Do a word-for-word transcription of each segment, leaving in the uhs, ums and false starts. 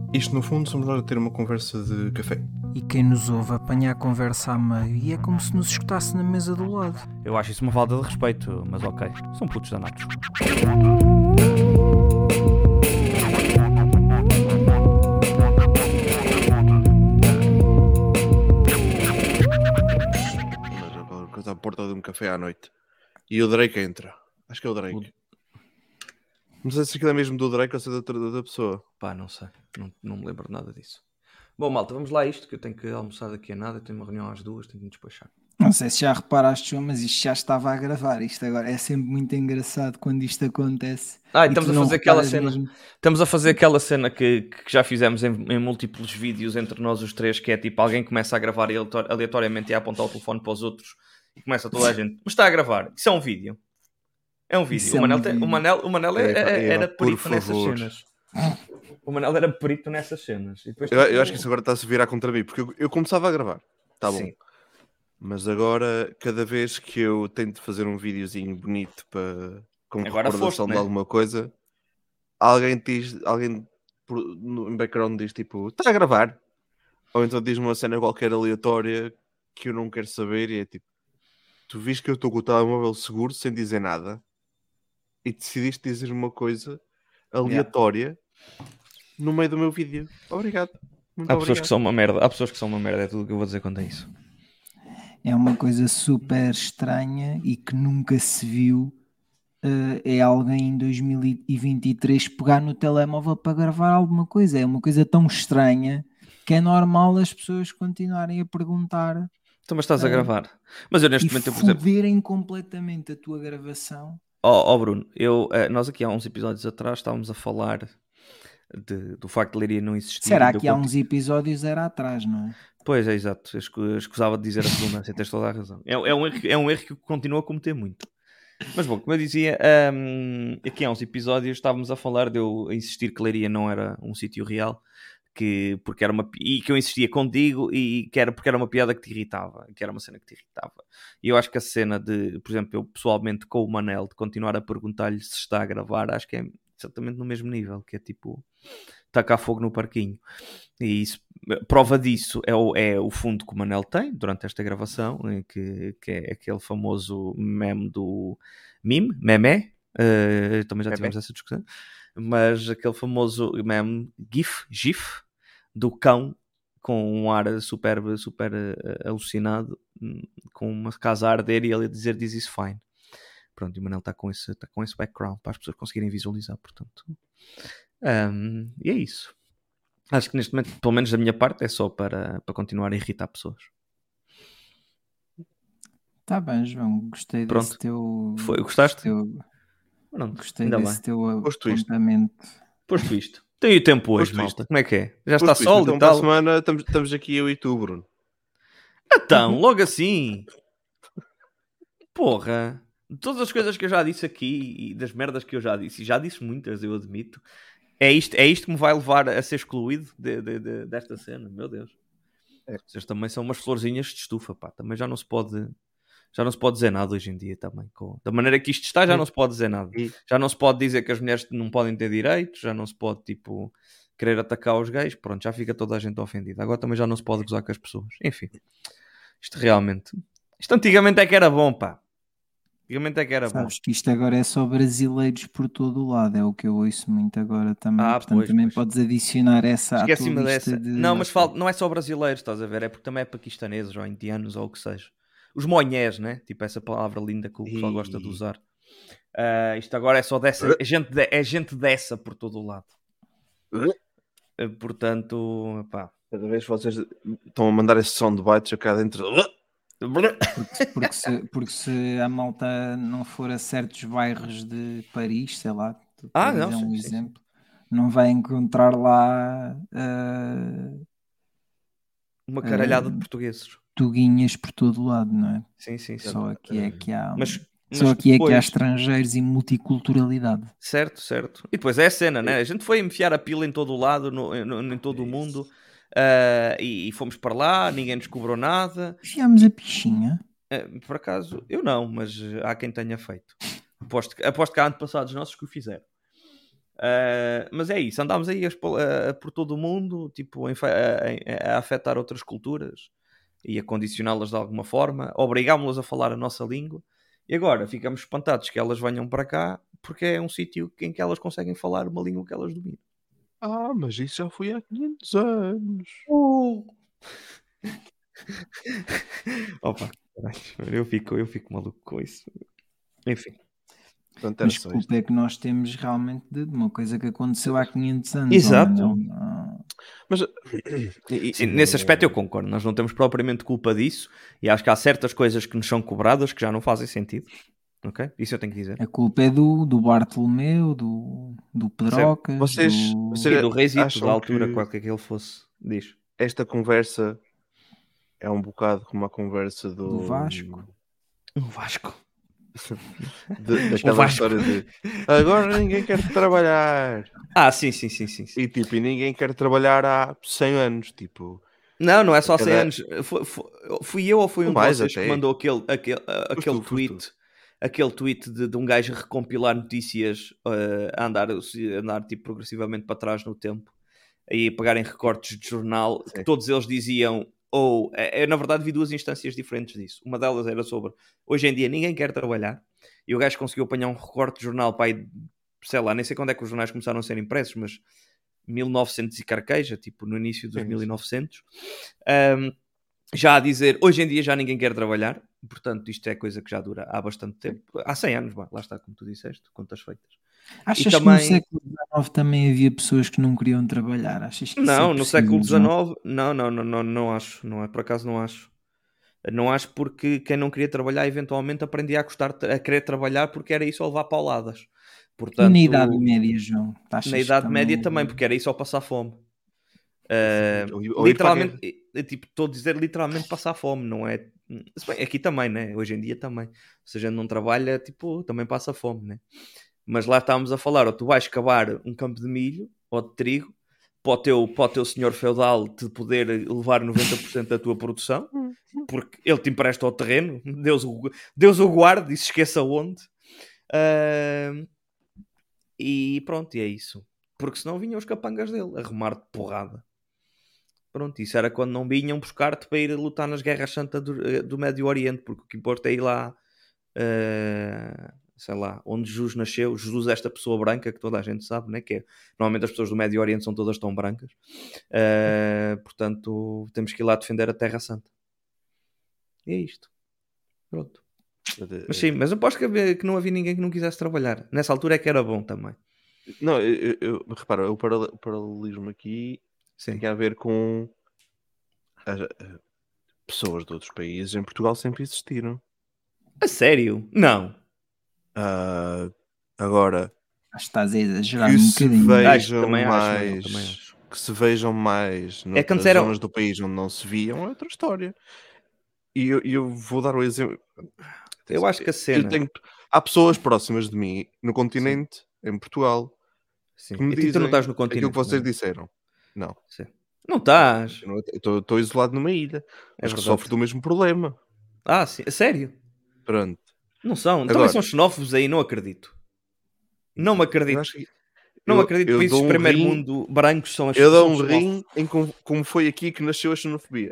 Isto, no fundo, somos nós a ter uma conversa de café. E quem nos ouve apanha a conversa a meio e é como se nos escutasse na mesa do lado. Eu acho isso uma falta de respeito, mas ok, são putos danados. Mas é qualquer coisa à porta de um café à noite. E o Drake entra. Acho que é o Drake. Não sei se aquilo é mesmo do Drake ou se é da outra da pessoa. Pá, não sei, não, não me lembro nada disso. Bom, malta, vamos lá a isto, que eu tenho que almoçar daqui a nada, eu tenho uma reunião às duas, tenho que me despachar. Não sei se já reparaste, João, mas isto já estava a gravar. Isto agora é sempre muito engraçado quando isto acontece. Ah, E estamos tu a não fazer aquela reparas cena. mesmo. Estamos a fazer aquela cena que, que já fizemos em, em múltiplos vídeos entre nós os três, que é tipo, alguém começa a gravar aleator- aleatoriamente e a apontar o telefone para os outros e começa toda a gente, mas está a gravar, isso é um vídeo. É um vídeo. Isso O é um Manel, tem- vídeo. o Manel, o Manel é- Epá, é- Eva, era por perito nessas favor. cenas. O Manel era perito nessas cenas. E depois, Eu, tipo, eu acho que isso agora está a se virar contra mim, porque eu, eu começava a gravar. Tá bom. Sim. Mas agora, cada vez que eu tento fazer um videozinho bonito para como Agora recordação foste, de né? alguma coisa, alguém diz, alguém por- no em background diz tipo, está a gravar? Ou então diz-me uma cena qualquer aleatória que eu não quero saber e é tipo, tu viste que eu estou com o telemóvel seguro sem dizer nada e decidiste dizer uma coisa aleatória no meio do meu vídeo. Obrigado. Muito Há pessoas obrigado. que são uma merda. Há pessoas que são uma merda. É tudo o que eu vou dizer quanto a isso. É uma coisa super estranha e que nunca se viu. eh, é alguém em dois mil e vinte e três pegar no telemóvel para gravar alguma coisa. É uma coisa tão estranha que é normal as pessoas continuarem a perguntar Então, mas estás a Ah, gravar. Mas eu neste e momento, eu, por exemplo... foderem completamente a tua gravação. Ó oh, Bruno, eu, eh, nós aqui há uns episódios atrás estávamos a falar de- do facto de Leiria não existir. Será e do que há conti- uns episódios era atrás, não é? Pois é, exato. Eu escu- eu escusava de dizer a redundância, tens toda a razão. É, é um erro, é um erro que eu continuo a cometer muito. Mas bom, como eu dizia, hum, aqui há uns episódios estávamos a falar de eu insistir que Leiria não era um sítio real, que, porque era uma, pi- e que eu insistia contigo e que era porque era uma piada que te irritava, que era uma cena que te irritava. E eu acho que a cena de, por exemplo, eu pessoalmente com o Manel, de continuar a perguntar-lhe se está a gravar, acho que é exatamente no mesmo nível, que é tipo tacar fogo no parquinho. E isso, prova disso é o, é o fundo que o Manel tem durante esta gravação, em que, que é aquele famoso meme do meme, meme, uh, também já tivemos Meme. essa discussão, mas aquele famoso meme GIF, GIF do cão com um ar super, super uh, alucinado, um, com uma casa a arder e ele a dizer this is fine. Pronto, e o Manel está com esse, tá com esse background para as pessoas conseguirem visualizar, portanto. Um, e é isso. Acho que neste momento, pelo menos da minha parte, é só para, para continuar a irritar pessoas. Tá bem, João, gostei Pronto. desse teu... Foi, gostaste? Teu, Pronto, gostei ainda desse bem. teu Posto isto. apontamento. Posto isto. Tem o tempo hoje, Posto malta. isto. Como é que é? Já está Posto isto, sólido então e para a tal? semana estamos, estamos aqui eu e tu, Bruno. Então, logo assim. Porra. De todas as coisas que eu já disse aqui e das merdas que eu já disse, e já disse muitas, eu admito, é isto, é isto que me vai levar a ser excluído de, de, de, desta cena, meu Deus. É. Vocês também são umas florzinhas de estufa, pá. Também já não se pode, já não se pode dizer nada hoje em dia também. Com... Da maneira que isto está, já não se pode dizer nada. E, Já não se pode dizer que as mulheres não podem ter direitos, já não se pode, tipo, querer atacar os gays. Pronto, já fica toda a gente ofendida. Agora também já não se pode gozar com as pessoas. Enfim, isto realmente... Isto antigamente é que era bom, pá. Antigamente é que era Sabes que isto agora é só brasileiros por todo o lado, é o que eu ouço muito agora também. Ah, Portanto, pois, também pois. podes adicionar essa bom. à tua Esqueci-me lista dessa. de... Não, mas fal... não é só brasileiros, estás a ver? É porque também é paquistaneses ou indianos ou o que seja. Os monhés, né? Tipo essa palavra linda que o pessoal gosta de e... usar. Uh, isto agora é só dessa... É gente, de... é gente dessa por todo o lado. Uh, portanto, pá... Cada vez vocês estão a mandar esse som de bites cá dentro. Porque, porque, se, porque se a malta não for a certos bairros de Paris, sei lá, Ah, para não, dizer um sim, sim, sim. exemplo, não vai encontrar lá uh, Uma caralhada uh, de portugueses. tuguinhas por todo o lado, não é? Sim, sim, sim. Só aqui é que há, Mas, só mas aqui é que há depois... estrangeiros e multiculturalidade. Certo, certo. E depois é a cena, né? A gente foi enfiar a pila em todo o lado, no, no, em todo o mundo, uh, e, e fomos para lá, ninguém nos cobrou nada. Enfiámos a pichinha. Uh, por acaso, eu não, mas uh, há quem tenha feito. Aposto, que- aposto que há antepassados nossos que o fizeram. Uh, mas é isso, andámos aí a, a, a, por todo o mundo, tipo, a, a, a afetar outras culturas e a condicioná-las de alguma forma, obrigámos-las a falar a nossa língua, e agora ficamos espantados que elas venham para cá porque é um sítio em que elas conseguem falar uma língua que elas dominam. Ah, mas isso já foi há quinhentos anos. Uh. Opa, eu fico, eu fico maluco com isso. Enfim. Portanto, Mas culpa é que nós temos realmente de uma coisa que aconteceu há quinhentos anos. Exato. Não, não. Mas, Sim, nesse aspecto eu concordo. Nós não temos propriamente culpa disso e acho que há certas coisas que nos são cobradas que já não fazem sentido. Ok? Isso eu tenho que dizer. A culpa é do, do Bartolomeu, do, do Pedrocas, vocês, do... vocês E do Reisito, da altura, que qualquer que ele fosse. Diz. Esta conversa é um bocado como a conversa do, do Vasco. O Vasco. de, daquela história de agora ninguém quer trabalhar. Ah, sim, sim, sim, sim, sim. E tipo, e ninguém quer trabalhar há cem anos, tipo. Não, não é só cem Cada... anos. Foi, foi, fui eu ou foi um mais de vocês até. que mandou aquele, aquele, aquele tu, tweet, aquele tweet de, de um gajo a recompilar notícias, uh, a andar, a andar tipo, progressivamente para trás no tempo, aí a pegarem recortes de jornal, sim, que todos eles diziam, ou, é, na verdade vi duas instâncias diferentes disso. Uma delas era sobre, hoje em dia ninguém quer trabalhar, e o gajo conseguiu apanhar um recorte de jornal para aí, sei lá, nem sei quando é que os jornais começaram a ser impressos, mas mil e novecentos e carqueja, tipo no início dos sim, mil e novecentos, um, já a dizer, hoje em dia já ninguém quer trabalhar, portanto isto é coisa que já dura há bastante tempo, há cem anos, bah, lá está, como tu disseste, contas feitas. Achas e também... que no século dezenove também havia pessoas que não queriam trabalhar? Achas que não, é no século dezenove, não, não, não, não, não acho, não é, por acaso não acho. Não acho porque quem não queria trabalhar eventualmente aprendia a, gostar, a querer trabalhar porque era isso ou levar pauladas. Portanto, e na Idade Média, João? Na Idade também... Média também, porque era isso ou passar fome. Uh, ou, ou literalmente, tipo, estou a dizer literalmente passar fome, não é? Bem, aqui também, né? Hoje em dia também. Se a gente não trabalha, tipo, também passa fome, né? Mas lá estávamos a falar, ou tu vais cavar um campo de milho ou de trigo para o teu, para o teu senhor feudal te poder levar noventa por cento da tua produção, porque ele te empresta o terreno, Deus o, Deus o guarde e se esqueça onde. Uh, e pronto, e é isso. Porque senão vinham os capangas dele, a remar de porrada. Pronto, isso era quando não vinham buscar-te para ir lutar nas guerras santas do, do Médio Oriente, porque o que importa é ir lá, uh, sei lá, onde Jesus nasceu. Jesus é esta pessoa branca que toda a gente sabe, né? Que é, normalmente as pessoas do Médio Oriente são todas tão brancas. Uh, portanto, temos que ir lá defender a Terra Santa. E é isto. Pronto. Mas sim, mas eu aposto que, havia, que não havia ninguém que não quisesse trabalhar. Nessa altura é que era bom também. Não, eu, eu, eu repara, o paralelismo aqui sim, tem a ver com as, as pessoas de outros países. Em Portugal sempre existiram. A sério? Não. Uh, agora acho que estás a exagerar que um se bocadinho. vejam acho, também mais acho, também acho. que se vejam mais noutras é zonas do país onde não se viam é outra história. E eu, eu vou dar o exemplo. Eu acho que a cena... Eu tenho... Há pessoas próximas de mim no continente, sim, em Portugal, sim, que me e dizem tu não estás no continente, aquilo que vocês não? disseram. Não. Sim. Não estás. Eu estou isolado numa ilha, é mas que sofre do mesmo problema. Ah, sim. A sério? Pronto. Não são. Agora, também são xenófobos aí, não acredito. Não me acredito. Que... Não eu, acredito que países um de primeiro rim, mundo brancos são as Eu dou um rim em como, como foi aqui que nasceu a xenofobia.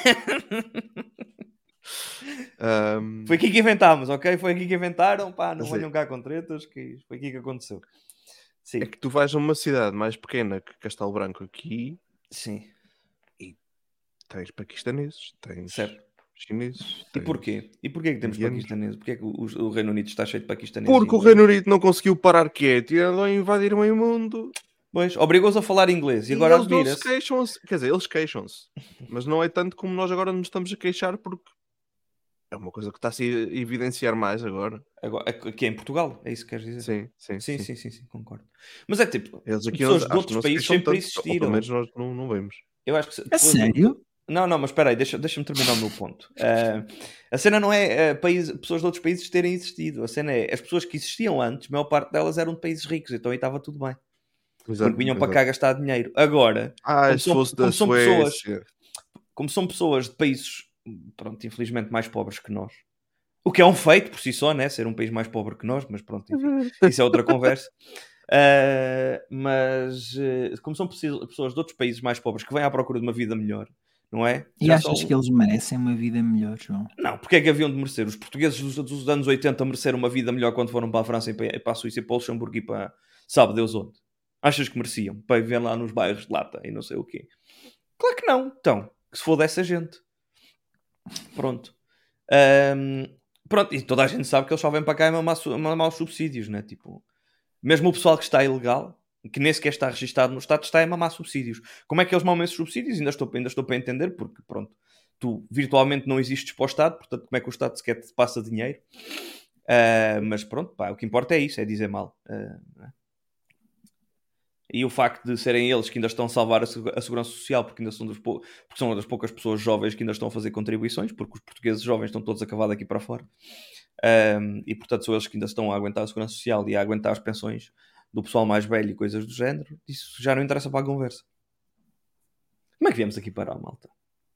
um... Foi aqui que inventámos, ok? Foi aqui que inventaram. Pá, não venham cá com tretas, que foi aqui que aconteceu. Sim. É que tu vais a uma cidade mais pequena que Castelo Branco aqui. Sim. E tens paquistaneses, tens certo. chineses. E porquê? E porquê que temos indianos. paquistaneses? Porquê que o, o Reino Unido está cheio de paquistaneses? Porque o Reino Unido não conseguiu parar quieto e andou a invadir o meio mundo. Pois, obrigou-os a falar inglês e, e agora eles se queixam-se. Quer dizer, eles queixam-se. Mas não é tanto como nós agora nos estamos a queixar, porque é uma coisa que está a se evidenciar mais agora. Agora aqui em Portugal, é isso que queres dizer? Sim, sim, sim, sim, sim, sim, sim concordo. Mas é tipo, eles aqui pessoas não, de outros países sempre tanto, existiram. Pelo menos nós não, não vemos. Eu acho que é sério? Não, não, mas espera aí, deixa, deixa-me terminar o meu ponto. Uh, a cena não é uh, país, pessoas de outros países terem existido. A cena é as pessoas que existiam antes, a maior parte delas eram de países ricos, então aí estava tudo bem. Exato, porque vinham exato. para cá gastar dinheiro. Agora, ah, como, se são, fosse como, da são Suécia. pessoas, como são pessoas de países, pronto, infelizmente mais pobres que nós, o que é um feito por si só, né? Ser um país mais pobre que nós, mas pronto, enfim, isso é outra conversa. Uh, mas uh, como são pessoas de outros países mais pobres que vêm à procura de uma vida melhor, não é? E Já achas só... que eles merecem uma vida melhor, João? Não, porque é que haviam de merecer? Os portugueses dos, dos anos oitenta mereceram uma vida melhor quando foram para a França e para, para a Suíça e para o Luxemburgo e para sabe Deus onde? Achas que mereciam? Para viver lá nos bairros de lata e não sei o quê? Claro que não. Então, que se for dessa gente. Pronto. Um, pronto, e toda a gente sabe que eles só vêm para cá e mamar, mamar os subsídios, né? Tipo, mesmo o pessoal que está ilegal, que nem sequer está registado no Estado, está a mamar subsídios. Como é que eles mamam esses subsídios? Ainda estou, ainda estou para entender, porque pronto, tu virtualmente não existes para o Estado, portanto, como é que o Estado sequer te passa dinheiro? Uh, mas pronto, pá, o que importa é isso, é dizer mal. Uh, e o facto de serem eles que ainda estão a salvar a, a segurança social, porque ainda são, dos pou... porque são uma das poucas pessoas jovens que ainda estão a fazer contribuições, porque os portugueses jovens estão todos a cavar daqui para fora. Um, e portanto são eles que ainda estão a aguentar a segurança social e a aguentar as pensões do pessoal mais velho e coisas do género. Isso já não interessa para a conversa. Como é que viemos aqui parar, malta?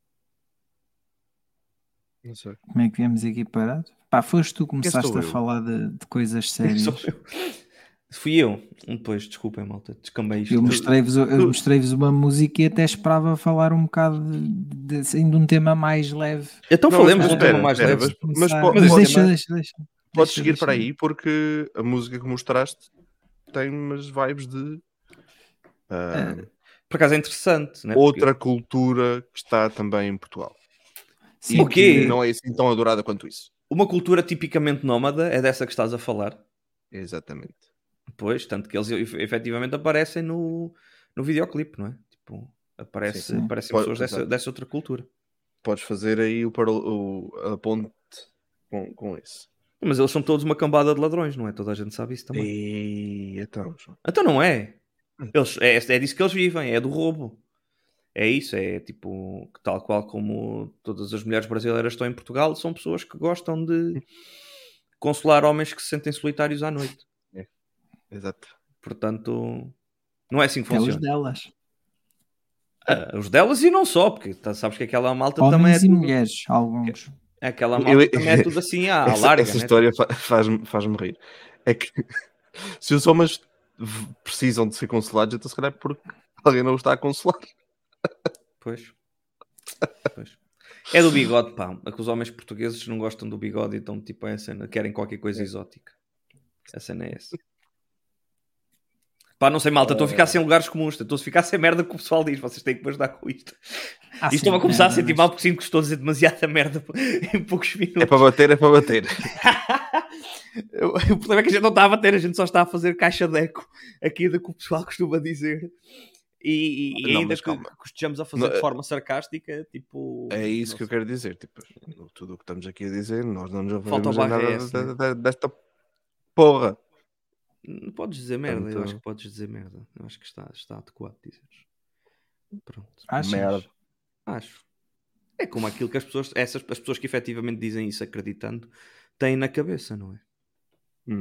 Não sei. Como é que viemos aqui parar? Pá, foste tu que começaste a eu? falar de, de coisas sérias. Sou eu. Fui eu. Depois, desculpem, malta, descambei isto. Eu mostrei-vos, eu mostrei-vos uma música e até esperava falar um bocado de, de, assim, de um tema mais leve. Então Não, falemos mas de um espera, tema mais espera, leve. mas- mas Começar- po- mas pode- deixa, deixa, deixa. Podes Deixa, seguir deixa. para aí, porque a música que mostraste tem umas vibes de ah, Por acaso é interessante, né? outra cultura que está também em Portugal. Sim, E O quê? que não é assim tão adorada quanto isso. Uma cultura tipicamente nómada é dessa que estás a falar. Exatamente. Pois, tanto que eles ef- efetivamente aparecem no, no videoclipe, não é? Tipo, aparece, Sim, sim. aparecem Pode- pessoas dessa, exato. dessa outra cultura. Podes fazer aí o, paral- o- a ponte com, com isso. Mas eles são todos uma cambada de ladrões, não é? Toda a gente sabe isso também. E então, João. Então não é. Eles, é, é disso que eles vivem, é do roubo. É isso, é tipo, tal qual como todas as mulheres brasileiras estão em Portugal, são pessoas que gostam de consolar homens que se sentem solitários à noite. Exato. Portanto, não é assim que Até os funciona. delas. Ah, os delas e não só, porque tá, sabes que aquela malta também é Homens e tudo, mulheres, alguns. aquela malta Eu- também é tudo assim à, à essa, larga, essa né? história fa- faz-me faz-me rir. É que se os homens v- precisam de ser consolados, então se calhar é porque alguém não os está a consolar. Pois. Pois. É do bigode, pá. É que os homens portugueses não gostam do bigode, então tipo é a cena, querem qualquer coisa exótica. A cena é essa. Pá, não sei, malta, estou a ficar sem lugares comuns, estou a ficar sem merda que o pessoal diz, vocês têm que me ajudar com isto. Ah, E estou a sim, começar a merda, sentir mas- mal porque sinto que estou a dizer demasiada merda em poucos minutos. É para bater, é para bater. O problema é que a gente não está a bater, a gente só está a fazer caixa de eco aqui do que o pessoal costuma dizer. E, e Não, ainda mas que, calma. que estejamos a fazer Não, de é- forma sarcástica, tipo... É isso não que eu sei. quero dizer. Tipo, tudo o que estamos aqui a dizer, nós não nos Falta o referimos a barra nada S, de- né? de- desta porra. Não podes dizer merda, eu Portanto- acho que podes dizer merda. Eu acho que está, está adequado dizeres. Pronto. Achas? Merda. Acho. É como aquilo que as pessoas, essas, as pessoas que efetivamente dizem isso acreditando, têm na cabeça, não é? Hum.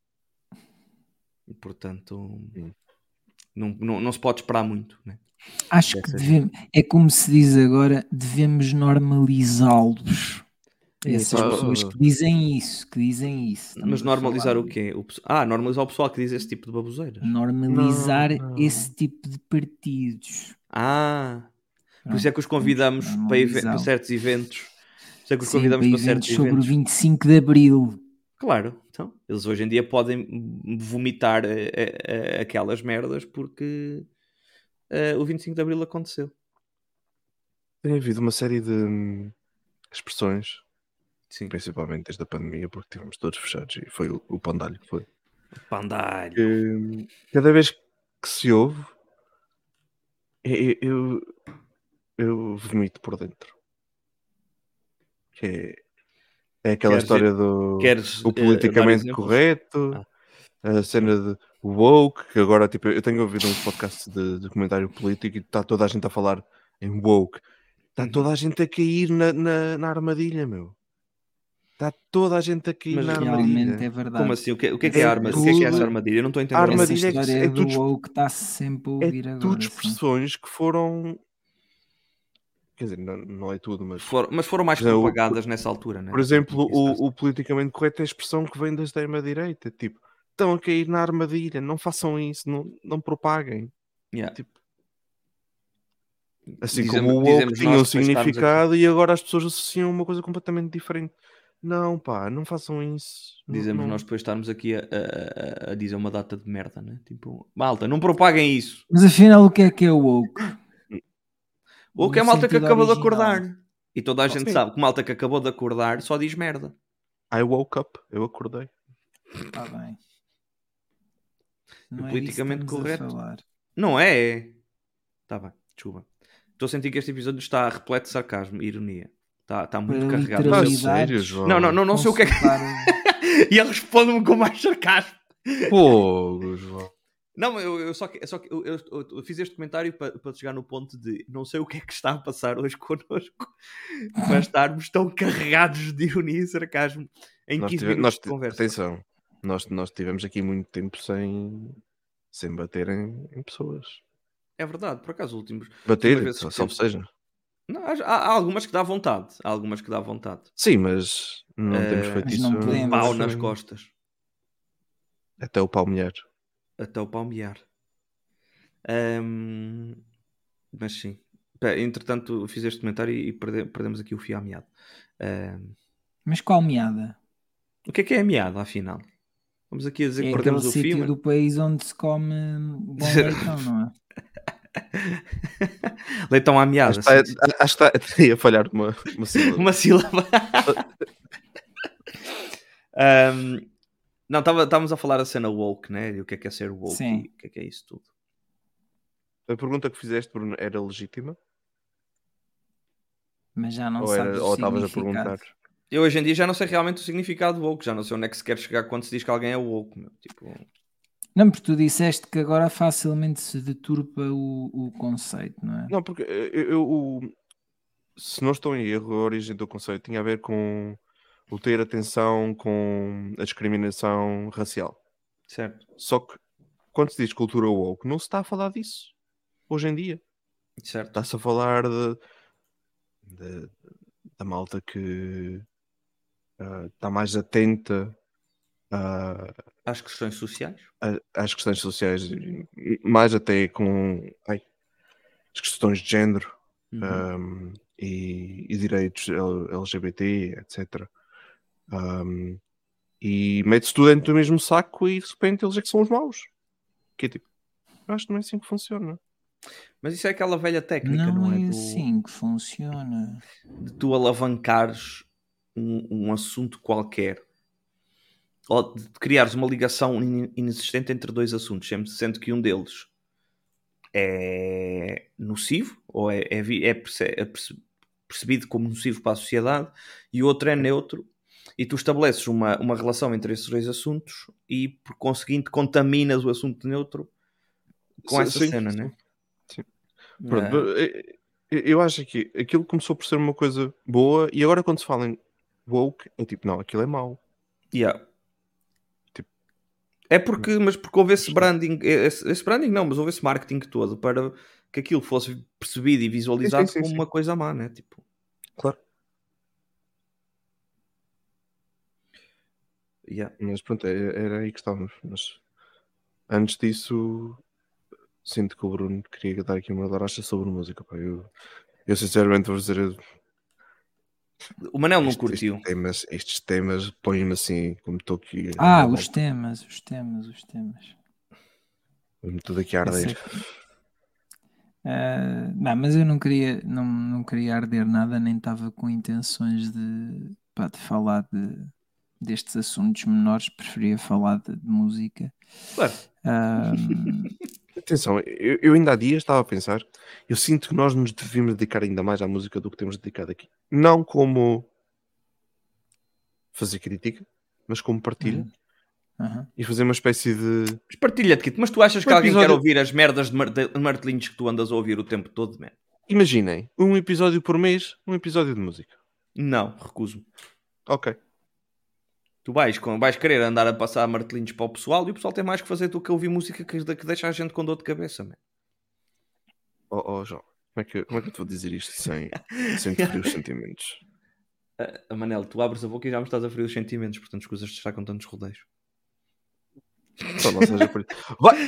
E, portanto, Hum. não, não, não se pode esperar muito, né? Acho que devemos, é como se diz agora, devemos normalizá-los. Essas Isso. pessoas que dizem isso, que dizem isso. Estamos Mas a normalizar falar o quê? O, pe- ah, normalizar o pessoal que diz esse tipo de baboseiras. de Normalizar Não, não. esse tipo de partidos. Ah, por isso é que os Pronto, convidamos vamos para, eve- para normalizá-lo. certos eventos. Por isso é que os Sim, convidamos para para, eventos certos sobre eventos. o vinte e cinco de Abril. Claro, então, eles hoje em dia podem vomitar eh, eh, eh, aquelas merdas porque eh, o vinte e cinco de Abril aconteceu. Tem havido uma série de hum, expressões, Sim. principalmente desde a pandemia, porque estivemos todos fechados e foi o, o pandalho que foi. Pandalho. Que, cada vez que se ouve, eu, eu, eu vomito por dentro. Que é, é aquela Queres- história do Queres o eh, dar politicamente exemplos? correto, Ah. a cena de woke, que agora tipo, eu tenho ouvido uns podcasts de, de comentário político e está toda a gente a falar em woke. Está Uhum. toda a gente a cair na, na, na armadilha, meu. Está toda a gente a cair Mas na Realmente é armadilha. verdade. Como assim? O que, o que é que é, É a armadilha? O que é que é essa tudo- armadilha? Eu não estou a entender. A o que é Essa armadilha é que- história é do tudo- woke está sempre a ouvir É agora. tudo sim. expressões que foram... Quer dizer, não, não é tudo, mas... For- mas foram mais Por exemplo, propagadas nessa altura, né? Por exemplo, Isso faz- o, o politicamente correto é a expressão que vem da extrema-direita. Tipo, estão a cair na armadilha, não façam isso, não, não propaguem. Yeah. Tipo, assim Dizemos- como o woke dizemos tinha nós um que para estarmos significado e agora as pessoas associam uma coisa completamente diferente. Não, pá, não façam isso. Não- Dizemos não- nós depois estarmos aqui a, a- a- a dizer uma data de merda, né? Tipo, malta, não propaguem isso. Mas afinal, o que é que é o woke? Ou que é No malta que sentido acabou de original. acordar. E toda a gente Sim. sabe que malta que acabou de acordar só diz merda. I woke up, eu acordei. Está bem. Não é politicamente disso que estamos a correto. falar. Não é? Tá bem, desculpa. Estou a sentir que este episódio está repleto de sarcasmo e ironia. Está, está muito Para carregado. Ah, literalidades, sério, João? Não, não, não, não sei o que é que... consultar- E ele responde-me com mais sarcasmo. Pô, João. Não, eu, eu só, que, só que eu, eu- eu fiz este comentário para, para chegar no ponto de não sei o que é que está a passar hoje connosco para estarmos tão carregados de ironia e sarcasmo em Nós quinze tive- minutos nós de ti- conversa. Atenção, nós, nós tivemos aqui muito tempo sem, sem bater em, em pessoas. É verdade, por acaso, os últimos... Bater, vezes que- salvo seja. Não, há, há algumas que dá vontade. Há algumas que dá vontade. Sim, mas não Eh, temos feito mas isso. não podemos. Pau nas costas. Até o palmear. Até o palmear. Ahm, mas sim. Pá, entretanto, fiz este comentário e perde- perdemos aqui o fio à meada. Ahm, Mas qual meada? o que é que é a meada, afinal? Vamos aqui a dizer É que aquele perdemos o fio. sítio mas- do país onde se come bom leitão, não é? Leitão à meada. Acho que está, sim, sim. acho que está até a falhar uma, uma sílaba. Uma sílaba. Ahm, não, tava- estávamos a falar a cena woke, né? E o que é que é ser woke Sim. e o que é que é isso tudo. A pergunta que fizeste, Bruno, era legítima? Mas já não ou sabes era- o ou estavas a significado. perguntar? Eu hoje em dia já não sei realmente o significado de woke, já não sei onde é que se quer chegar quando se diz que alguém é woke, meu. Tipo, Não, porque tu disseste que agora facilmente se deturpa o, o conceito, não é? Não, porque eu, eu- o- se não estou em erro, a origem do conceito tinha a ver com o ter atenção com a discriminação racial. certo, Só que quando se diz cultura woke, não se está a falar disso hoje em dia. certo. Está-se a falar de, de- da malta que ah, está mais atenta a- Às questões sociais. a- às questões sociais, e mais até com ai, as questões de género. Uhum. um, e, e direitos L- L G B T, etcétera. Um, e mete-se tudo dentro do mesmo saco e de repente eles é que são os maus. Que é tipo, eu acho que não é assim que funciona. Mas isso é aquela velha técnica, Não, não, é? é Do- assim que funciona. de tu alavancares um, um assunto qualquer. Ou de criares uma ligação in- inexistente entre dois assuntos, sempre sendo que um deles é nocivo, ou é, é, vi- é perce- é perce- percebido como nocivo para a sociedade, e o outro é neutro, e tu estabeleces uma, uma relação entre esses dois assuntos e, por conseguinte, contaminas o assunto neutro com Sim, essa sim, cena, sim. né? Sim. Pronto, Ah, eu- eu eu acho que aquilo começou por ser uma coisa boa e agora quando se fala em woke, é tipo, não, aquilo é mau. yeah. Tipo- É porque, mas porque houve esse branding, esse, esse branding não, mas houve esse marketing todo para que aquilo fosse percebido e visualizado Sim, sim, sim, como sim. uma coisa má, né? Tipo, Claro. yeah. Mas pronto, é- era aí que estávamos. Mas antes disso, sinto que o Bruno queria dar aqui uma laracha sobre música. Pá. Eu, eu sinceramente vou dizer, O Manel não estes, curtiu. estes temas, estes temas põem-me assim, como estou aqui. Ah, a- os temas, os temas, os temas. põe-me tudo aqui a Eu sei arder. que- Ah, não, mas eu não queria, não, não queria arder nada, nem estava com intenções de, pá, de falar de, destes assuntos menores, preferia falar de, de música. Claro. Ah, Atenção, eu, eu ainda há dias estava a pensar, eu sinto que nós nos devíamos dedicar ainda mais à música do que temos dedicado aqui. Não como fazer crítica, mas como partilha Uhum. aham. e fazer uma espécie de. Mas partilha-te, Kito. Mas tu achas que Um alguém episódio- quer ouvir as merdas de mar- de martelinhos que tu andas a ouvir o tempo todo, man? Imaginem, um episódio por mês, um episódio de música. Não, recuso-me. Ok. Tu vais, com- vais querer andar a passar martelinhos para o pessoal e o pessoal tem mais que fazer do que ouvir música que, que deixa a gente com dor de cabeça, man. Oh, oh João, como é, que, como é que eu te vou dizer isto sem, sem te ferir os sentimentos? Ah, Manel, tu abres a boca e já me estás a ferir os sentimentos, portanto escusas de estar com tantos rodeios. Só não seja por isso. Vai!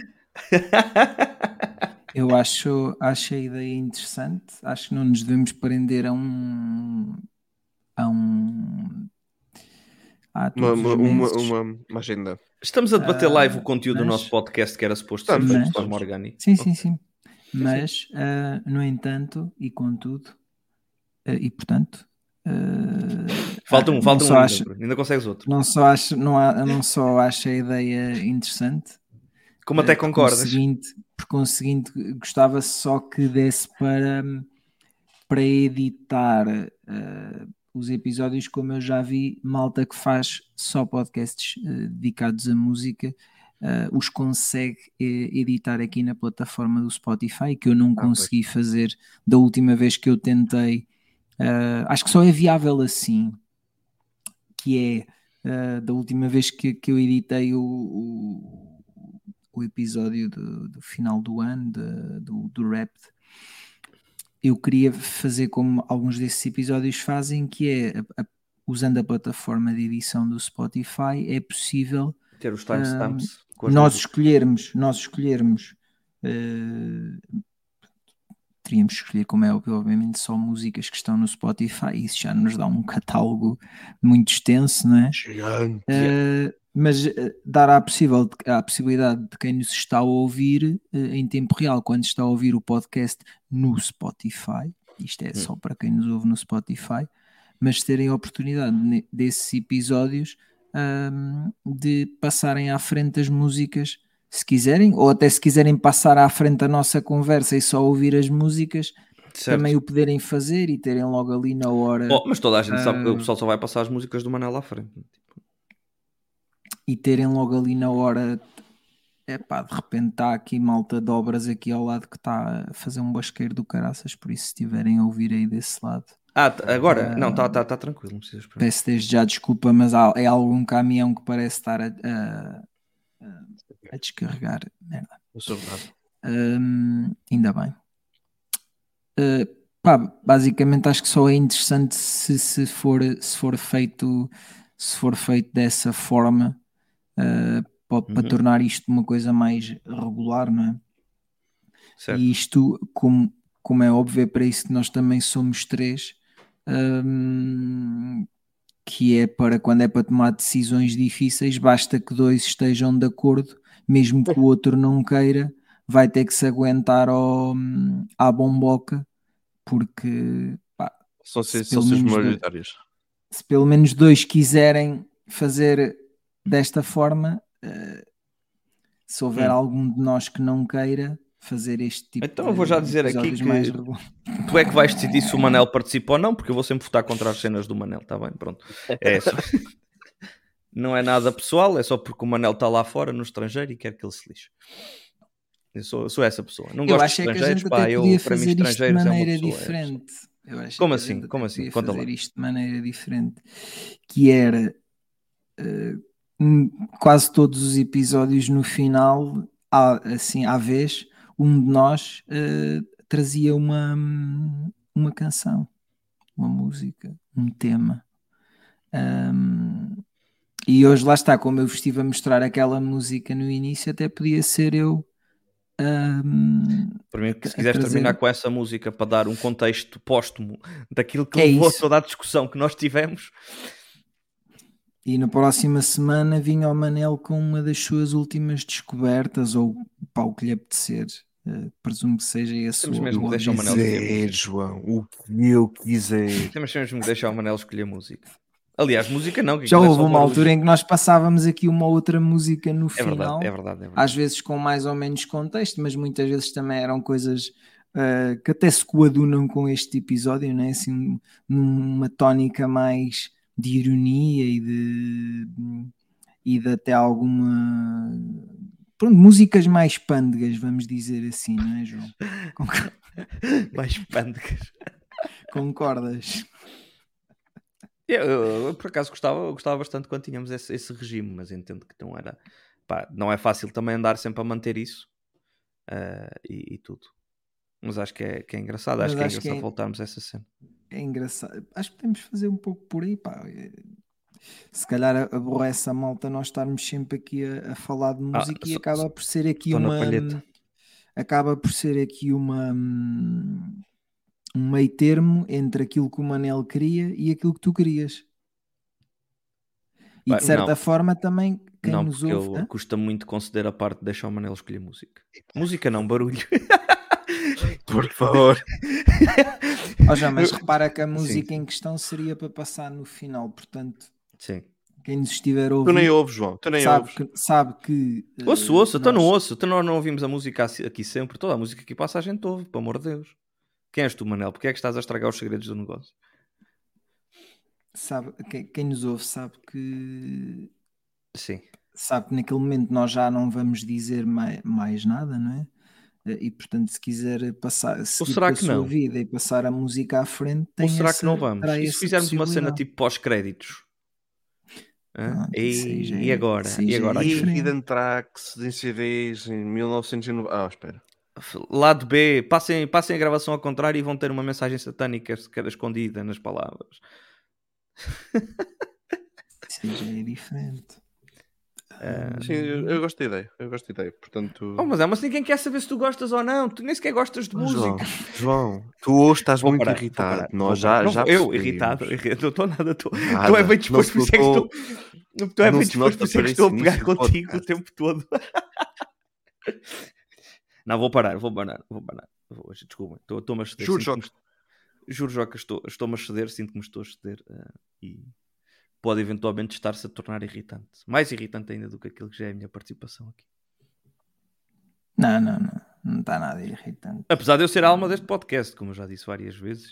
Eu acho, acho a ideia interessante. Acho que não nos devemos prender a um. a um. a Uma, todos uma, os uma, meses. uma, uma agenda. Estamos a debater live o Ah, conteúdo do mas- nosso podcast que era suposto ser Estamos, feito de mas- forma orgânica. Sim, sim, sim. Mas, ah, no entanto, e contudo, ah, e portanto. ah, Falta ah, um, não falta um só ainda, acho- Bruno. Ainda consegues outro. Não só acho, não, há- não só acho a ideia interessante, Como até eh, por concordas. conseguinte, por conseguinte, gostava só que desse para, para editar eh, os episódios, como eu já vi, malta que faz só podcasts eh, dedicados à música, eh, os consegue eh, editar aqui na plataforma do Spotify, que eu não Ah, consegui fazer da última vez que eu tentei. Eh, acho que só é viável assim, que é Uh, da última vez que, que eu editei o, o, o episódio do, do final do ano de, do, do rap, eu queria fazer como alguns desses episódios fazem, que é a, a, usando a plataforma de edição do Spotify, é possível Ter os timestamps uh, com as nós músicas. escolhermos nós escolhermos uh, teríamos que escolher, como é óbvio, obviamente só músicas que estão no Spotify, isso já nos dá um catálogo muito extenso, não é? Gigante. Uh, mas uh, dar a, possível, a possibilidade de quem nos está a ouvir uh, em tempo real, quando está a ouvir o podcast no Spotify, isto é Hum. só para quem nos ouve no Spotify, mas terem a oportunidade ne- desses episódios um, de passarem à frente as músicas, se quiserem, ou até se quiserem passar à frente a nossa conversa e só ouvir as músicas, Certo. também o poderem fazer e terem logo ali na hora. Oh, mas toda a gente sabe que uh, o pessoal só vai passar as músicas do Manel à frente. e terem logo ali na hora, é pá, de repente está aqui malta de obras aqui ao lado que está a fazer um basqueiro do caraças, por isso se estiverem a ouvir aí desse lado, Ah, t- agora? Ah, não, está tá, tá tranquilo, não precisas esperar. peço desde já desculpa, mas há, é algum caminhão que parece estar a, a, a descarregar, merda. Eu sou verdade. Hum, ainda bem. Uh, pá, basicamente acho que só é interessante se, se, for, se for feito se for feito dessa forma, uh, pode, Uhum. para tornar isto uma coisa mais regular, não é? Certo. E isto, como, como é óbvio, é para isso que nós também somos três, hum, que é para quando é para tomar decisões difíceis, basta que dois estejam de acordo, mesmo que o outro não queira, vai ter que se aguentar ao, à bomboca, porque pá, São se, ser pelo sócios menos dois, maioritários. se pelo menos dois quiserem fazer desta forma, uh, se houver Hum. algum de nós que não queira fazer este tipo Então de eu vou já dizer aqui episódios que mais regulares. tu é que vais decidir se o Manel participa ou não, porque eu vou sempre votar contra as cenas do Manel, está bem? Pronto. É só... Não é nada pessoal, é só porque o Manel está lá fora, no estrangeiro, e quer que ele se lixe. Eu sou, sou essa pessoa. Não Eu gosto de acho é que a estrangeiros, gente pá, até eu, podia para mim, fazer isto de estrangeiros é uma maneira pessoa. É diferente. Eu acho Como que a assim? gente até Como assim? podia Conta fazer lá. isto de maneira diferente, que era uh, um, quase todos os episódios no final, à, assim à vez, um de nós uh, trazia uma, uma canção, uma música, um tema. Um, e hoje lá está, como eu vos estive a mostrar aquela música no início, até podia ser eu um, Para mim, se a quiseres trazer... terminar com essa música para dar um contexto póstumo daquilo que É levou a isso. toda a discussão que nós tivemos. E na próxima semana vinha o Manel com uma das suas últimas descobertas, ou pá, o que lhe apetecer. Uh, presumo que seja esse Temos o, mesmo o que deixar o Manel objetivo. escolher Quiser, João, o que eu quiser. Temos mesmo que deixar o Manel escolher música. Aliás, música não, que Já aquilo é houve só uma barulho. altura em que nós passávamos aqui uma outra música no É final, verdade, é verdade, é verdade. às vezes com mais ou menos contexto, mas muitas vezes também eram coisas uh, que até se coadunam com este episódio, né? Assim, numa tónica mais de ironia e de, e de até alguma... Pronto, músicas mais pândegas, vamos dizer assim, não é, João? Concor- Mais pândegas. Concordas? Eu, eu, eu, por acaso gostava, eu gostava bastante quando tínhamos esse, esse regime, mas entendo que não era, pá, não é fácil também andar sempre a manter isso uh, e, e tudo. Mas acho que é, que é engraçado, Mas acho que é acho engraçado que é- voltarmos a essa cena. É engraçado. Acho que podemos fazer um pouco por aí, pá. Se calhar aborrece a malta nós estarmos sempre aqui a, a falar de Ah, música e só- acaba por ser aqui Estou na uma palheta. acaba por ser aqui uma hum, um meio termo entre aquilo que o Manel queria e aquilo que tu querias. E Pá, de certa não, forma também quem não, nos porque ouve. eu Hã? custa muito conceder a parte de deixar o Manel escolher música. Música não, barulho. Por favor. Ó já, mas repara que a música sim. em questão seria para passar no final, portanto, Sim. quem nos estiver a Tu nem ouvir ouves, João. Tu nem sabe ouves. que, sabe que eh, Ouço, ouço, então nós- não ouço. Então nós não ouvimos a música assim- aqui sempre. Toda a música que passa a gente ouve, pelo amor de Deus. Quem és tu, Manel? Porque é que estás a estragar os segredos do negócio? sabe, quem, quem nos ouve sabe que Sim. sabe que naquele momento nós já não vamos dizer mais, mais nada, não é? E portanto, se quiser passar, seguir será com a que sua não? vida e passar a música à frente, tem Ou será essa, que não vamos? terá E se essa fizermos uma cena possibilidade. tipo pós-créditos? Hã? Pronto, isso aí já E, e é- agora? isso aí E já é agora? E Aqui? diferente. Hidden Tracks em C Ds em mil novecentos e noventa. Ah, espera. Lado B, passem, passem a gravação ao contrário e vão ter uma mensagem satânica sequer escondida nas palavras. Isso aí já é diferente. Ah, Sim, eu, eu gosto da ideia. Eu gosto da ideia. Portanto. Oh, mas é, mas ninguém quer saber se tu gostas ou não. Tu nem sequer gostas de Oh, João, música. João, tu hoje estás Vou muito parar, vou irritado. parar, vou Nós parar. já, Não já vou- eu, percebemos. irritado, irritado, não estou nada. Tô... Nada. Tu é bem Não disposto, se por isso é que notou- estou. Tu é não bem se disposto, nota por isso é que para estou a esse pegar início do contigo o podcast. tempo todo. Não, vou parar, vou parar, vou parar. Vou, desculpa, estou- estou-me a ceder. Juro, sinto-me- Joca. Juro, Joca, estou, estou-me a ceder, sinto que me estou a ceder ah, e pode eventualmente estar-se a tornar irritante. Mais irritante ainda do que aquilo que já é a minha participação aqui. Não, não, não. Não está nada irritante. Apesar de eu ser a alma deste podcast, como eu já disse várias vezes.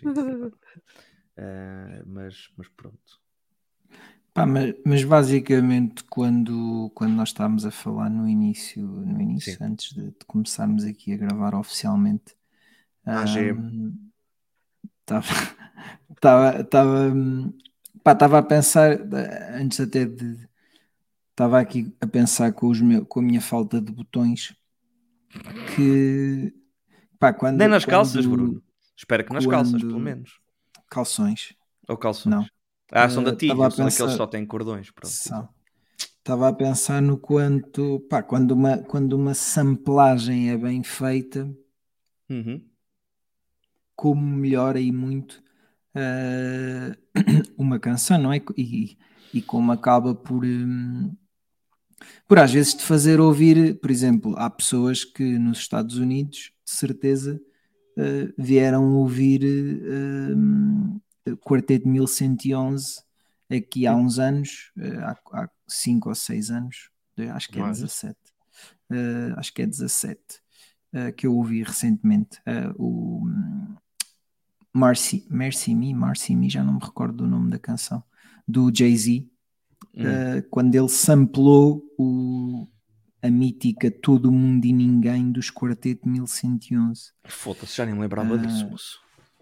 Ah, mas, mas pronto. Pá, mas, mas basicamente quando, quando nós estávamos a falar no início, no início Sim. antes de, de começarmos aqui a gravar oficialmente, A G. estava estava estava pá, estava a pensar antes até de estava aqui a pensar com, os meu, com a minha falta de botões que pá, quando, Nem nas quando- calças, Bruno. Espero que nas calças, quando- pelo menos. calções. Ou calções. Não. Ah, são Eh, da estava Tilha, a são daqueles que pensar- só têm cordões. Pronto. São. Estava a pensar no quanto, pá, quando uma, quando uma samplagem é bem feita, Uhum. como melhora e muito eh, uma canção, não é? E, e como acaba por, hum, por às vezes te fazer ouvir, por exemplo, há pessoas que nos Estados Unidos, de certeza, eh, vieram ouvir eh, hum, Quarteto mil cento e onze aqui há uns anos, eh, há, há cinco ou seis anos, eh, acho que é Mais. dezassete, eh, acho que é dezassete, eh, que eu ouvi recentemente, eh, o hum, Marcy, Mercy Me, Marcy Me, já não me recordo do nome da canção, do Jay-Z, Hum. uh, quando ele samplou o, a mítica Todo Mundo e Ninguém dos Quarteto mil cento e onze. Foda-se, já nem me lembrava Ah. disso, moço.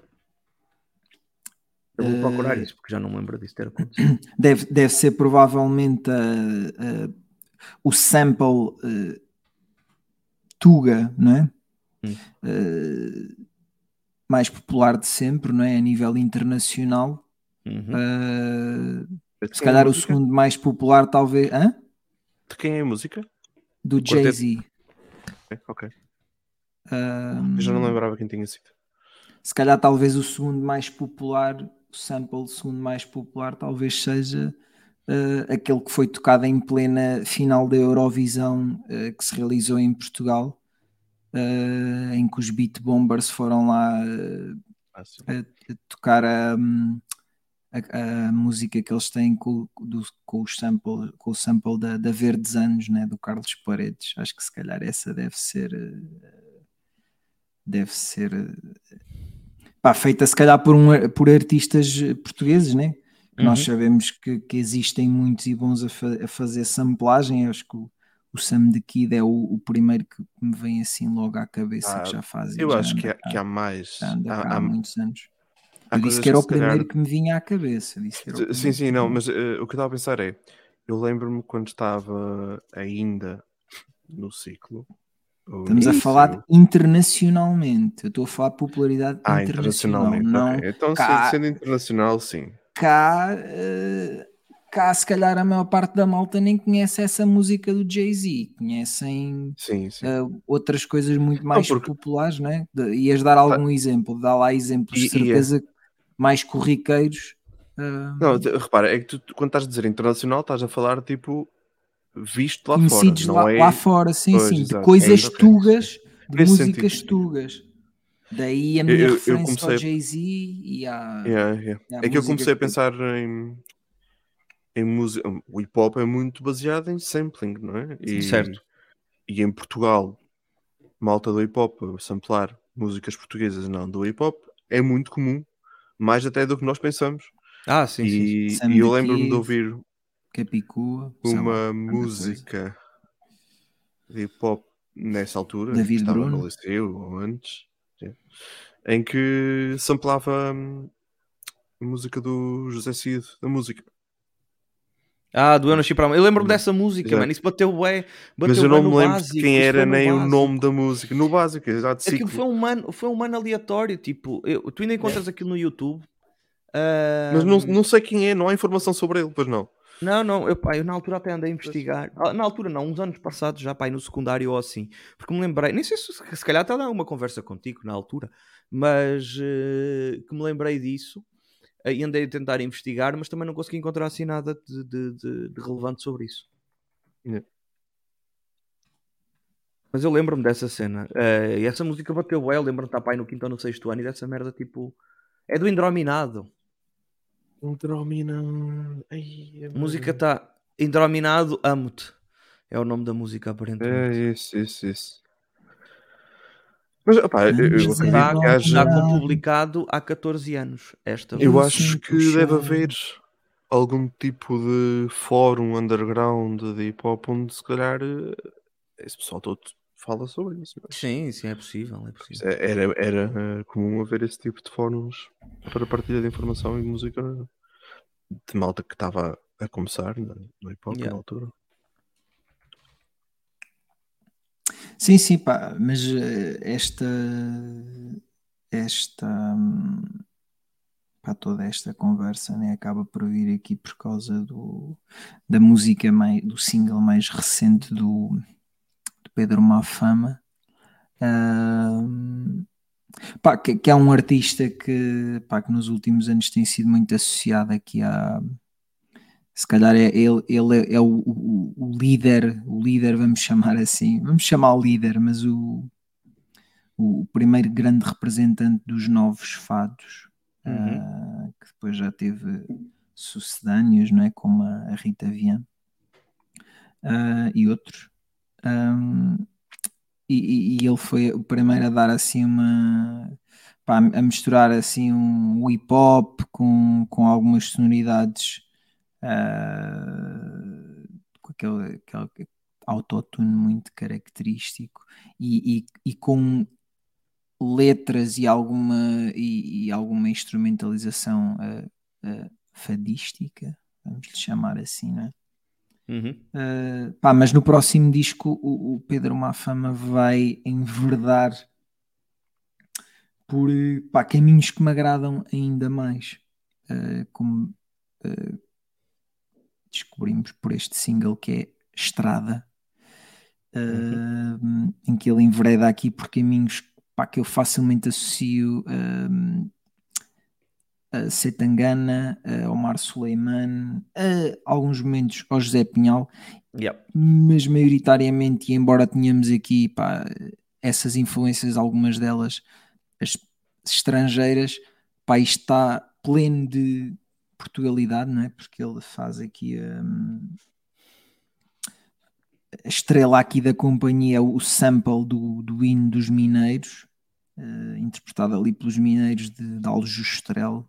Eu vou Ah. procurar isso, porque já não me lembro disso ter acontecido. Deve, deve ser provavelmente a, a, o sample uh, Tuga, não é? Hum. Uh, mais popular de sempre, não é? A nível internacional. Uhum. Uh, se calhar o segundo mais popular, talvez. Hã? De quem é a música? Do Jay-Z. Ok. okay. Um, Eu já não lembrava quem tinha sido. Se calhar, talvez o segundo mais popular, o sample segundo mais popular, talvez seja uh, aquele que foi tocado em plena final da Eurovisão uh, que se realizou em Portugal, uh, em que os Beat Bombers foram lá uh, ah, a, a tocar a, a, a música que eles têm com, do, com o sample, com o sample da, da Verdes Anos, né, do Carlos Paredes. Acho que se calhar essa deve ser uh, deve ser uh, pá, feita se calhar por, um, por artistas portugueses, né? Uhum. Nós sabemos que, que existem muitos e bons a, fa- a fazer samplagem. Acho que o, o Sam the Kid é o, o primeiro que me vem assim logo à cabeça, ah, que já faz. Eu já acho que há, cá, que há mais. Já anda há, cá há, há muitos anos. Há eu disse que era o primeiro calhar... que me vinha à cabeça. Disse que era o sim, sim, não, mas uh, o que eu estava a pensar é, eu lembro-me quando estava ainda no ciclo. Estamos a falar de internacionalmente. Eu estou a falar de popularidade ah, internacional. internacionalmente. Não Okay. Então, cá, sendo internacional, sim. Cá, uh, cá se calhar a maior parte da malta nem conhece essa música do Jay-Z, conhecem Sim, sim. uh, outras coisas muito mais porque... populares, né? De, ias dar algum tá. exemplo, dá lá exemplos de certeza é... mais corriqueiros. Uh... Não, de, repara, é que tu, quando estás a dizer internacional, estás a falar tipo visto lá conhecidos fora, lá, não é... lá fora, sim, pois, sim, exato. de coisas é, tugas, okay. de Nesse músicas sentido. tugas. Daí a minha eu, referência eu comecei... ao Jay-Z e à. Yeah, yeah. E à é que eu comecei que... a pensar em, em música. O hip hop é muito baseado em sampling, não é? E, certo. E em Portugal, malta do hip hop samplar músicas portuguesas, não do hip hop, é muito comum, mais até do que nós pensamos. Ah, sim, e, sim. e eu lembro-me de ouvir Capicua, uma lá, música de hip hop nessa altura, David que estava Bruno. no liceu ou antes, sim, em que samplava hum, a música do José Cid, da música. Ah, do Enos Chipra. Eu lembro-me Não. dessa música, mano. Isso bateu bem, bateu Mas eu bem não no me lembro básico. de quem Isso era nem básico. o nome da música. No básico, exato. Aquilo foi um mano, foi um mano aleatório. Tipo, eu, tu ainda encontras aquilo no YouTube. Uh... Mas não, não sei quem é, não há informação sobre ele, pois não. Não, não, eu, pá, eu na altura até andei a investigar. Na altura não, uns anos passados já, pá, no secundário ou assim. Porque me lembrei, nem sei se se calhar até dar uma conversa contigo na altura, mas uh, que me lembrei disso. E andei a tentar investigar, mas também não consegui encontrar assim nada de, de, de, de relevante sobre isso. Yeah. Mas eu lembro-me dessa cena. Uh, e essa música bateu bem. Eu lembro-me de estar pai no quinto ou no sexto ano e dessa merda, tipo... É do Indrominado. Indrominado. Ai, a música está... Indrominado, amo-te. É o nome da música, aparentemente. É isso, isso, isso. Mas, opá, eu, eu acredito está, que haja... está com publicado há catorze anos. Esta Eu música. acho que deve haver algum tipo de fórum underground de hip hop onde se calhar esse pessoal todo fala sobre isso. Mas... Sim, sim, é possível, é possível. Era, era comum haver esse tipo de fóruns para partilha de informação e música de malta que estava a começar no hip hop yeah. na altura. Sim, sim, pá, mas esta esta pá, toda esta conversa, né, acaba por vir aqui por causa do, da música mais, do single mais recente do, do Pedro Mafama, uh, pá, que, que é um artista que, pá, que nos últimos anos tem sido muito associado aqui a... Se calhar é, ele, ele é, é o, o, o líder, o líder, vamos chamar assim, vamos chamar o líder, mas o, o primeiro grande representante dos novos fados, uhum. uh, que depois já teve sucedâneos, não é? Como a Rita Vian uh, e outros. Um, e, e ele foi o primeiro a dar assim uma... Pá, a misturar assim um hip hop com, com algumas sonoridades... Uh, com aquele, aquele autotune muito característico e, e, e com letras e alguma, e, e alguma instrumentalização uh, uh, fadística, vamos lhe chamar assim, não é? Uhum. Uh, pá, mas no próximo disco o, o Pedro Mafama vai enverdar por pá, caminhos que me agradam ainda mais, uh, como uh, descobrimos por este single que é Estrada, uh, uhum. em que ele envereda aqui por caminhos, pá, que eu facilmente associo uh, a Setangana, a Omar Suleiman, a alguns momentos ao José Pinhal, yep. mas maioritariamente, e embora tenhamos aqui, pá, essas influências, algumas delas as estrangeiras, pá, isto está pleno de Portugalidade, não é? Porque ele faz aqui um, a estrela aqui da companhia, o sample do, do hino dos mineiros, uh, interpretado ali pelos mineiros de, de Aljustrel.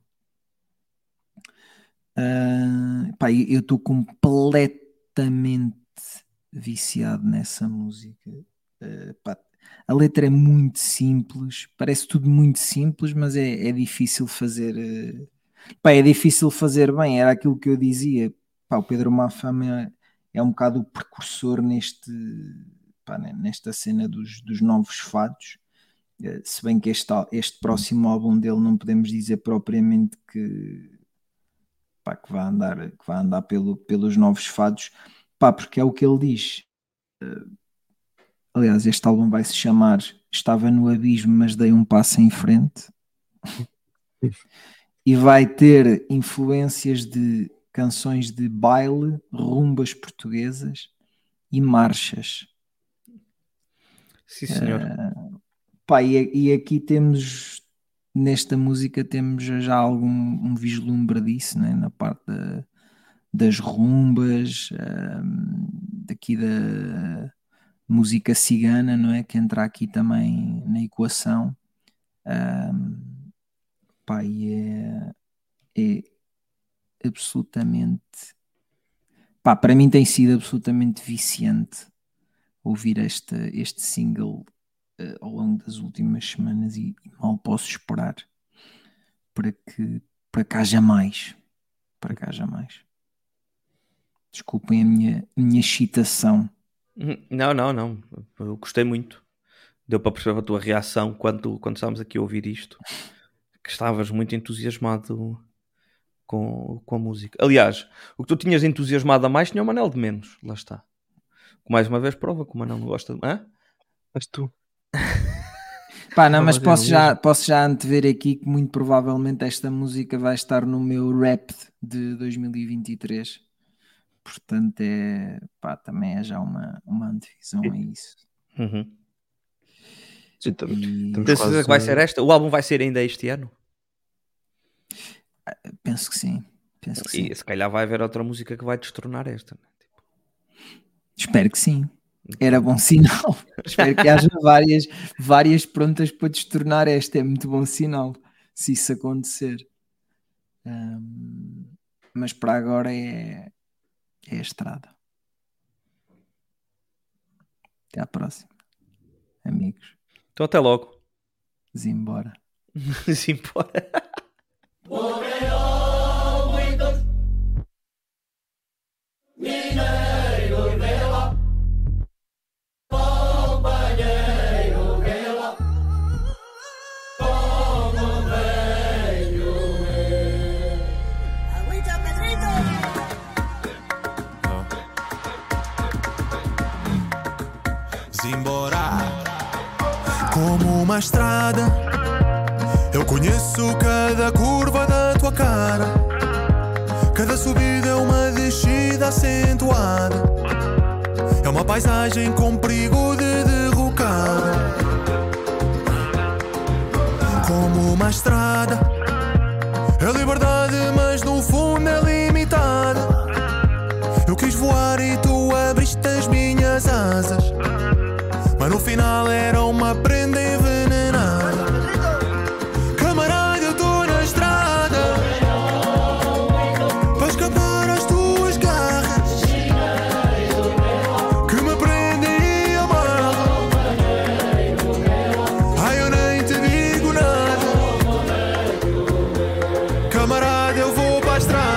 Uh, pá, eu estou completamente viciado nessa música. Uh, pá, a letra é muito simples, parece tudo muito simples, mas é, é difícil fazer. Uh, pá, é difícil fazer bem. Era aquilo que eu dizia. Pá, o Pedro Mafama é, é um bocado o precursor neste, pá, nesta cena dos, dos novos fados. Uh, se bem que este, este próximo álbum dele não podemos dizer propriamente que pá, que vai andar, que vai andar pelo, pelos novos fados, pá, porque é o que ele diz. Aliás, este álbum vai se chamar Estava no Abismo, mas dei um passo em frente. E vai ter influências de canções de baile, rumbas portuguesas e marchas. Sim, senhor. Uh, pá, e, e aqui temos, nesta música, temos já algum um vislumbre disso, né? Na parte da, das rumbas, um, daqui da música cigana, não é? Que entra aqui também na equação. Um, pá, e é, é absolutamente, pá, para mim tem sido absolutamente viciante ouvir este, este single uh, ao longo das últimas semanas e, e mal posso esperar para que, para que haja mais, para que haja mais. Desculpem a minha, a minha excitação. Não, não, não. Eu gostei muito. Deu para perceber a tua reação quando, quando estávamos aqui a ouvir isto. Que estavas muito entusiasmado com, com a música. Aliás, o que tu tinhas entusiasmado a mais tinha o Manel de menos. Lá está. Mais uma vez prova que o Manel não gosta de... Hã? És tu. Pá, não, mas posso já, posso já antever aqui que muito provavelmente esta música vai estar no meu rap de dois mil e vinte e três. Portanto, é, pá, também é já uma, uma antevisão a isso. Uhum. Sim, estamos, E... estamos Tens certeza quase... que vai ser esta? O álbum vai ser ainda este ano? Penso que sim. Penso que sim. E se calhar vai haver outra música que vai destronar esta. Né? Tipo... Espero que sim. Era bom sinal. Espero que haja várias, várias prontas para destornar esta. É muito bom sinal se isso acontecer. Um, mas para agora é, é a estrada. Até à próxima, amigos. Então até logo. Zimbora. Zimbora. Como uma estrada, eu conheço cada curva da tua cara. Cada subida é uma descida acentuada. É uma paisagem com perigo de derrocada. Como uma estrada, é liberdade, mas no fundo é limitada. Eu quis voar e tu abriste as minhas asas, mas no final era uma prenda envenenada. Camarada, eu tô na estrada para escapar às tuas garras que me prendem e amarram. Ai, eu nem te digo nada. Camarada, eu vou para a estrada.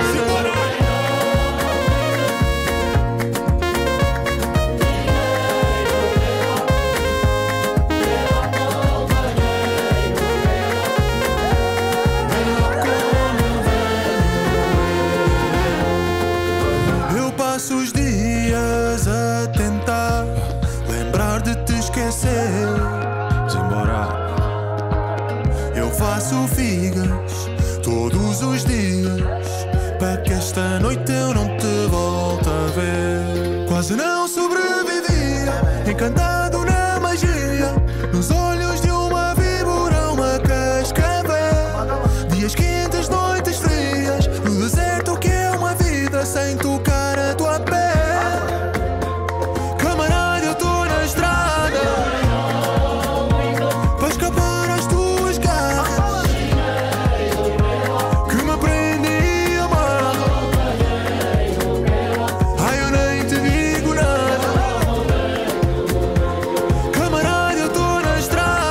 Os dias a tentar lembrar de te esquecer. Embora eu faço figas todos os dias para que esta noite eu não te volte a ver. Quase não sobrevivia, encantado na magia, nos olhos de uma víbora, uma cascavel. Dias quentes, noites frias, no deserto que é uma vida sem tocar a tua pele. Camarada, eu tô na estrada para escapar às tuas garras que me prendem e amarram. Ai, eu nem te digo nada. Camarada, eu tô na estrada.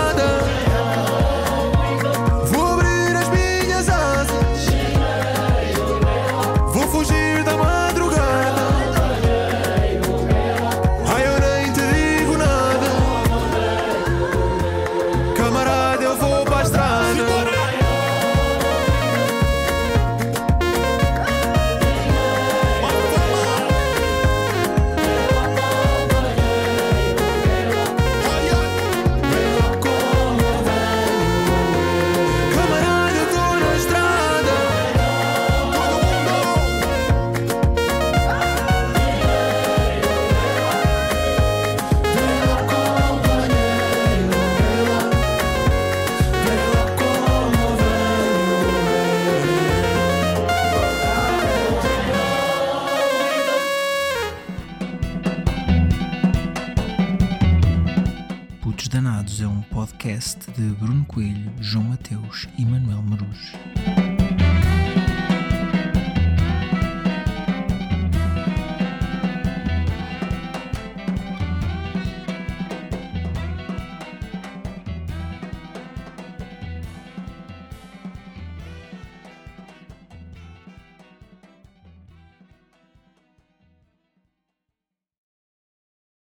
Danados é um podcast de Bruno Coelho, João Mateus e Manuel Marujo.